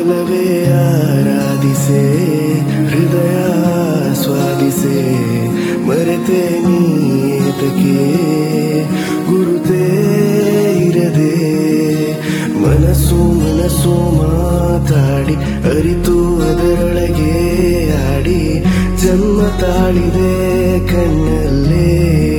ಒಲವೇ ಆರಾಧಿಸೆ ಹೃದಯ ಸ್ವಾದಿಸೆ ಮರೆತೆ ನೀತಕ್ಕೆ ಗುರುತೇ ಇರದೆ ಮನಸ್ಸು ಮಾತಾಡಿ ಅರಿತು ಅದರೊಳಗೆ ಆಡಿ ಜನ್ಮ ತಾಳಿದೆ ಕಣ್ಣಲ್ಲೇ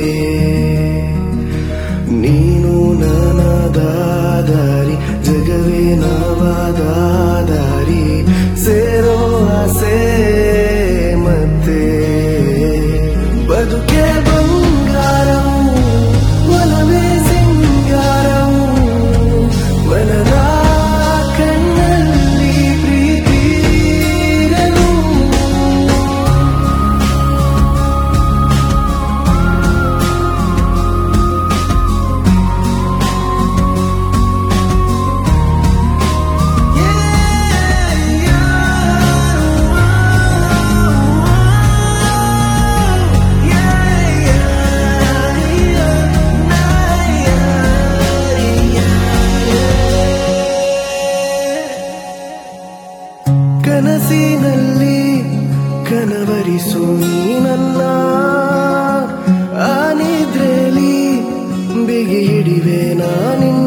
ನೀನು ನಾನಾದ ದಾರಿ ಜಗವೇ ನಾವಾದ ದಾರಿ ಸೇರೋ ಆಸೆ ಮತ್ತೆ ಬದುಕೆ ಬಂಗಾರವು ಒಲವೇ ಸಿಂಗಾರವು ಮನದ ಕಣ್ಣಲ್ಲಿ ಪ್ರೀತಿ ಇರಲು ಕನಸಿನಲ್ಲಿ ಕನವರಿಸು ನನ್ನ ಆ ನಿದ್ರೆಯಲ್ಲಿ ಬಿಗಿ ಹಿಡಿವೆ ನಾನಿನ್ನ